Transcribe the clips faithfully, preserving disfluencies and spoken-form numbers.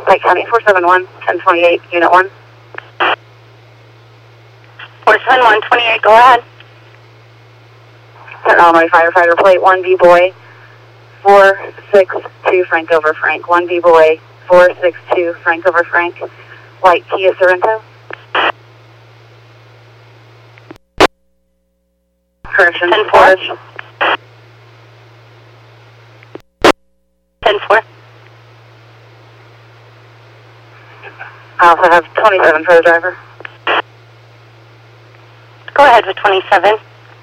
Pike County, four seven one, ten twenty-eight, Unit one. four seven one, twenty-eight, go ahead. Illinois firefighter plate, one B boy, four six two, Frank over Frank. one B boy, four six two, Frank over Frank. White Kia Sorento. Correction, ten four. ten four. I also have twenty-seven for the driver. Go ahead with twenty-seven.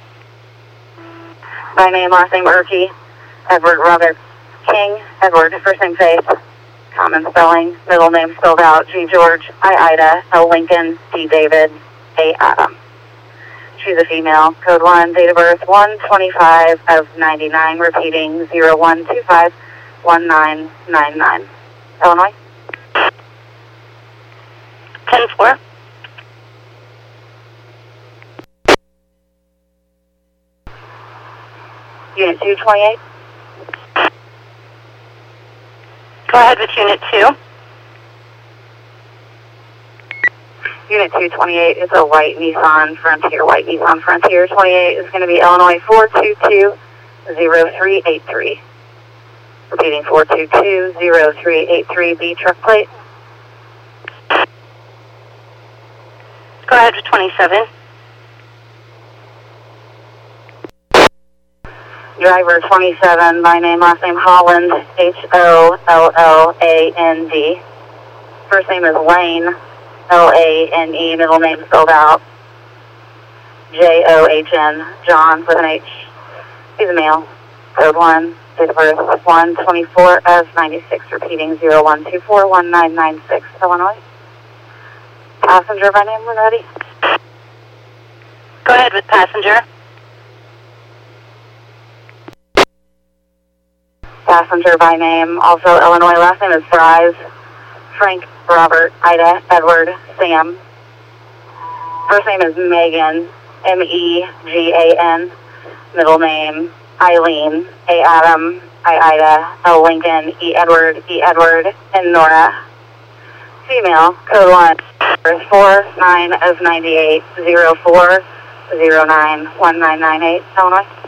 By name, last name Urkey, Edward Robert King, Edward, first name Faith, common spelling, middle name spelled out, G George, I Ida, L Lincoln, D David, A Adam. She's a female, code one, date of birth one twenty-five of ninety-nine, repeating zero one two five one nine nine nine. Illinois? ten four. Unit two twenty-eight. Go ahead with Unit two. Unit two twenty-eight is a white Nissan Frontier. White Nissan Frontier twenty-eight is going to be Illinois four two two zero three eight three. Repeating four two two zero three eight three, B truck plate. Go ahead with twenty-seven. Driver twenty-seven, by name, last name Holland, H O L L A N D. First name is Lane, L A N E, middle name spelled out, J O H N, John with an H. He's a male, code one, date of birth one twenty-four of ninety-six, repeating zero one two four one nine nine six, Illinois. Passenger by name, we're ready. Go ahead with passenger. Passenger by name, also Illinois, last name is Fries, Frank, Robert, Ida, Edward, Sam. First name is Megan, M E G A N. Middle name, Eileen, A Adam, I Ida, L Lincoln, E Edward, E Edward, and Nora. Female, code one, four nine of ninety-eight, zero four zero nine one nine nine eight, Illinois.